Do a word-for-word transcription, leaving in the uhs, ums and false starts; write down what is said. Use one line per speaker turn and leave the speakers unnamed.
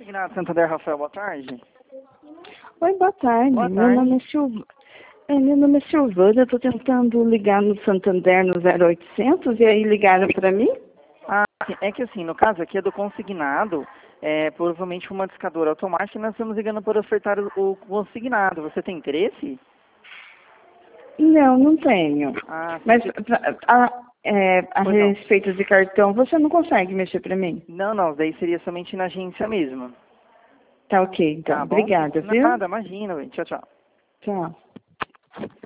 Consignado Santander, Rafael, boa tarde.
Oi, boa tarde.
Boa
Meu
tarde.
nome é Silvana. É, meu nome é Silvana, eu estou tentando ligar no Santander no zero oitocentos e aí ligaram para mim?
Ah, é que assim, no caso aqui é do consignado, é provavelmente uma discadora automática e nós estamos ligando para ofertar o, o consignado. Você tem interesse?
Não, não tenho.
Ah,
Mas
você...
pra- a, é, a
Pois não.
respeito de cartão, você não consegue mexer para mim?
Não, não, daí seria somente na agência mesmo.
Tá ok, então.
Tá bom?
Obrigada, viu?
Nada, imagina, velho. Tchau, tchau.
Tchau.